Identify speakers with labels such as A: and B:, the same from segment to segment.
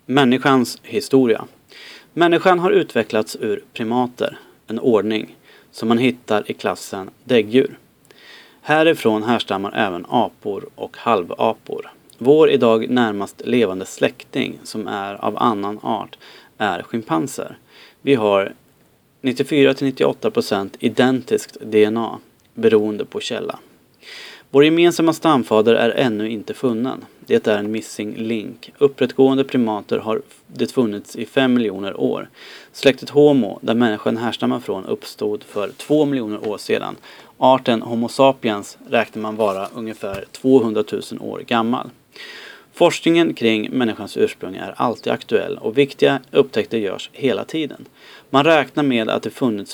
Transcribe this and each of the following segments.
A: Människans historia. Människan har utvecklats ur primater, en ordning som man hittar i klassen däggdjur. Härifrån härstammar även apor och halvapor. Vår idag närmast levande släkting som är av annan art är schimpanser. Vi har 94-98% identiskt DNA beroende på källa. Vår gemensamma stamfader är ännu inte funnen. Det är en missing link. Upprättgående primater har det funnits i 5 miljoner år. Släktet Homo, där människan härstammar från, uppstod för 2 miljoner år sedan. Arten Homo sapiens räknar man vara ungefär 200 000 år gammal. Forskningen kring människans ursprung är alltid aktuell och viktiga upptäckter görs hela tiden. Man räknar med att det funnits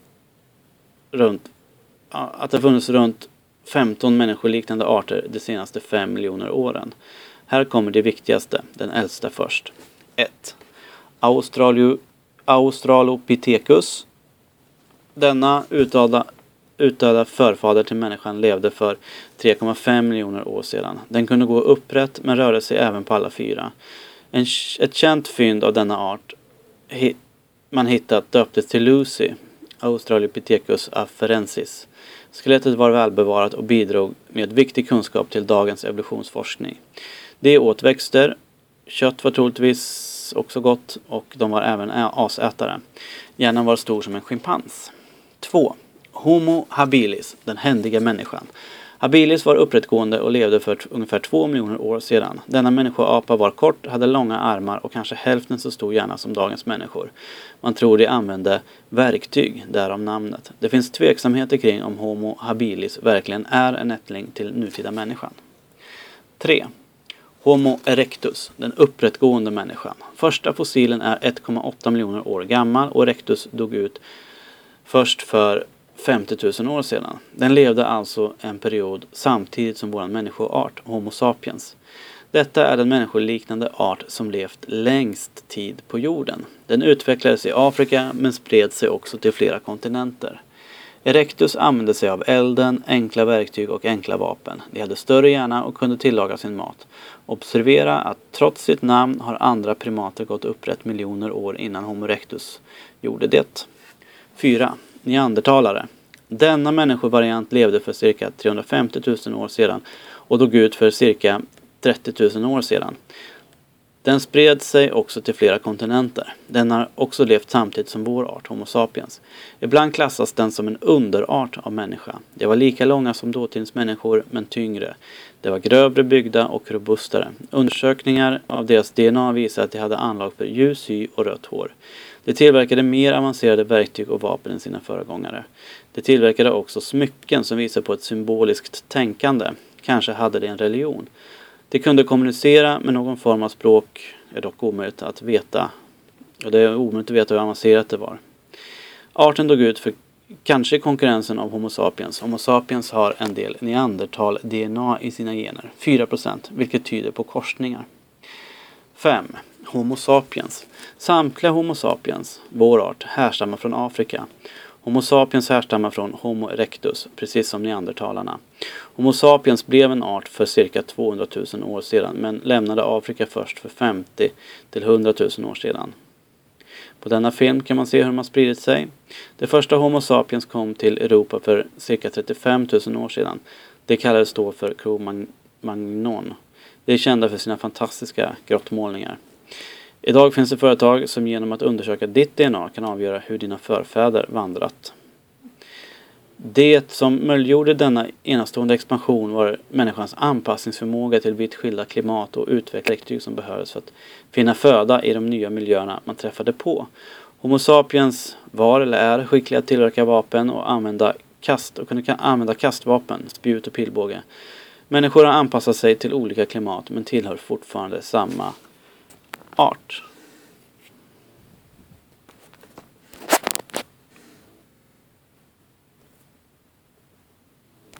A: runt 15 människoliknande arter de senaste 5 miljoner åren. Här kommer det viktigaste, den äldsta först. 1. Australopithecus. Denna utdöda förfader till människan levde för 3,5 miljoner år sedan. Den kunde gå upprätt men rörde sig även på alla fyra. Ett känt fynd av denna art man hittat döptes till Lucy, Australopithecus afarensis. Skelettet var välbevarat och bidrog med viktig kunskap till dagens evolutionsforskning. De åt växter, kött var troligtvis också gott och de var även asätare. Hjärnan var stor som en schimpans. 2. Homo habilis, den händiga människan. Habilis var upprättgående och levde för ungefär 2 miljoner år sedan. Denna människoapa var kort, hade långa armar och kanske hälften så stor hjärna som dagens människor. Man tror de använde verktyg, därav namnet. Det finns tveksamheter kring om Homo habilis verkligen är en ättling till nutida människan. 3. Homo erectus, den upprättgående människan. Första fossilen är 1,8 miljoner år gammal och erectus dog ut först för 50 000 år sedan. Den levde alltså en period samtidigt som vår människoart, Homo sapiens. Detta är den människoliknande art som levt längst tid på jorden. Den utvecklades i Afrika men spred sig också till flera kontinenter. Erectus använde sig av elden, enkla verktyg och enkla vapen. De hade större hjärna och kunde tillaga sin mat. Observera att trots sitt namn har andra primater gått upprätt miljoner år innan Homo erectus gjorde det. 4. Neandertalare. Denna människovariant levde för cirka 350 000 år sedan och dog ut för cirka 30 000 år sedan. Den spred sig också till flera kontinenter. Den har också levt samtidigt som vår art, Homo sapiens. Ibland klassas den som en underart av människa. De var lika långa som dåtidens människor men tyngre. De var grövre byggda och robustare. Undersökningar av deras DNA visar att de hade anlag för ljus hy och rött hår. De tillverkade mer avancerade verktyg och vapen än sina föregångare. De tillverkade också smycken som visar på ett symboliskt tänkande. Kanske hade de en religion. De kunde kommunicera med någon form av språk, är dock omöjligt att veta. Och det är omöjligt att veta hur avancerat det var. Arten dog ut för kanske konkurrensen av Homo sapiens. Homo sapiens har en del neandertal-DNA i sina gener, 4%, vilket tyder på korsningar. 5. Homo sapiens. Samtliga Homo sapiens, vår art, härstammar från Afrika. Homo sapiens härstammar från Homo erectus, precis som neandertalarna. Homo sapiens blev en art för cirka 200 000 år sedan, men lämnade Afrika först för 50 till 100 000 år sedan. På denna film kan man se hur de har spridit sig. Det första Homo sapiens kom till Europa för cirka 35 000 år sedan. Det kallades då för Cro-Magnon. De är kända för sina fantastiska grottmålningar. Idag finns det företag som genom att undersöka ditt DNA kan avgöra hur dina förfäder vandrat. Det som möjliggjorde denna enastående expansion var människans anpassningsförmåga till vitt skilda klimat och verktyg som behövdes för att finna föda i de nya miljöerna man träffade på. Homo sapiens var eller är skickliga att tillverka vapen och kunde använda kastvapen, spjut och pilbåge. Människor har anpassat sig till olika klimat men tillhör fortfarande samma art.